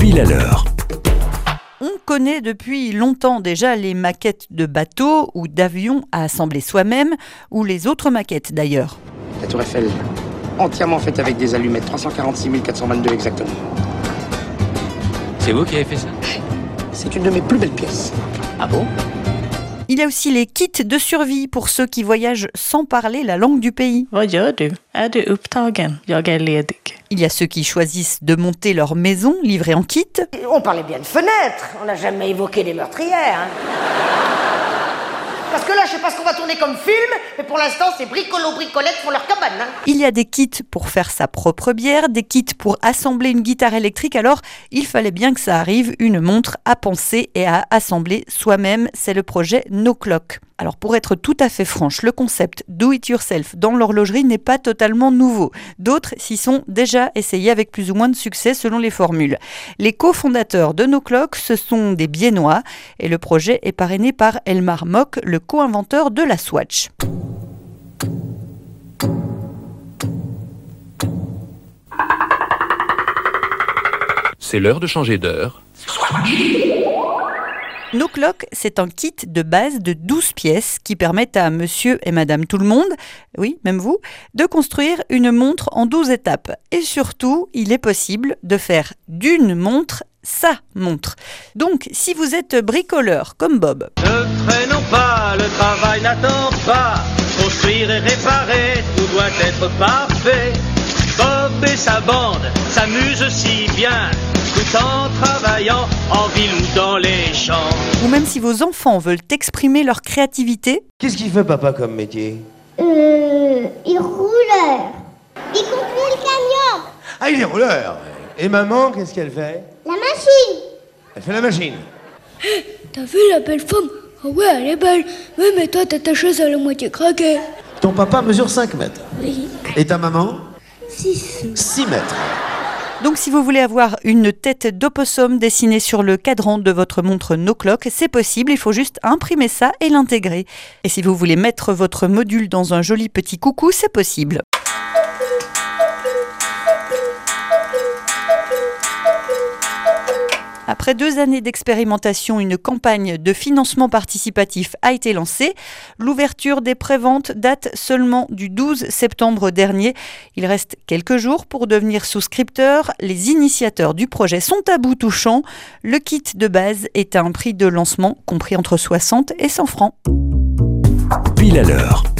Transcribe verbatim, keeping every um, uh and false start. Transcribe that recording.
Pile à l'heure. On connaît depuis longtemps déjà les maquettes de bateaux ou d'avions à assembler soi-même, ou les autres maquettes d'ailleurs. La tour Eiffel, entièrement faite avec des allumettes, trois cent quarante-six mille quatre cent vingt-deux exactement. C'est vous qui avez fait ça? C'est une de mes plus belles pièces. Ah bon? Il y a aussi les kits de survie pour ceux qui voyagent sans parler la langue du pays. Vad gör du? Är du upptagen? Jag är ledig. Il y a ceux qui choisissent de monter leur maison livrée en kit. On parlait bien de fenêtres, on n'a jamais évoqué des meurtrières. Hein. Parce que là, je sais pas ce qu'on va tourner comme film, mais pour l'instant, c'est bricolo-bricolettes font leur cabane. Hein. Il y a des kits pour faire sa propre bière, des kits pour assembler une guitare électrique. Alors, il fallait bien que ça arrive, une montre à penser et à assembler soi-même. C'est le projet No Clock. Alors, pour être tout à fait franche, le concept do it yourself dans l'horlogerie n'est pas totalement nouveau. D'autres s'y sont déjà essayés avec plus ou moins de succès selon les formules. Les cofondateurs de No Clock, ce sont des Biennois et le projet est parrainé par Elmar Mock, le co-inventeur de la Swatch. C'est l'heure de changer d'heure. No Clock, c'est un kit de base de douze pièces qui permettent à monsieur et madame tout le monde, oui, même vous, de construire une montre en douze étapes. Et surtout, il est possible de faire d'une montre sa montre. Donc, si vous êtes bricoleur comme Bob, ne traînons pas, le travail n'attend pas. Construire et réparer, tout doit être parfait. Bob et sa bande s'amusent si bien, tout en travaillant en ville ou dans les champs. ou même si vos enfants veulent exprimer leur créativité, Qu'est-ce qu'il fait papa comme métier? Euh, il rouleur. Il conduit le camion. Ah, il est rouleur. Et maman, qu'est-ce qu'elle fait? La machine. Elle fait la machine. T'as vu la belle femme? Ah ouais, elle est belle. Oui, mais toi, t'as ta chaise à la moitié craquée. Ton papa mesure cinq mètres. Oui. Et ta maman? Six. six mètres. donc si vous voulez avoir une tête d'opossum dessinée sur le cadran de votre montre No Clock, c'est possible, il faut juste imprimer ça et l'intégrer. Et si vous voulez mettre votre module dans un joli petit coucou, c'est possible. Après deux années d'expérimentation, une campagne de financement participatif a été lancée. L'ouverture des préventes date seulement du douze septembre dernier. Il reste quelques jours pour devenir souscripteur. Les initiateurs du projet sont à bout touchant. Le kit de base est à un prix de lancement compris entre soixante et cent francs. Pile à l'heure.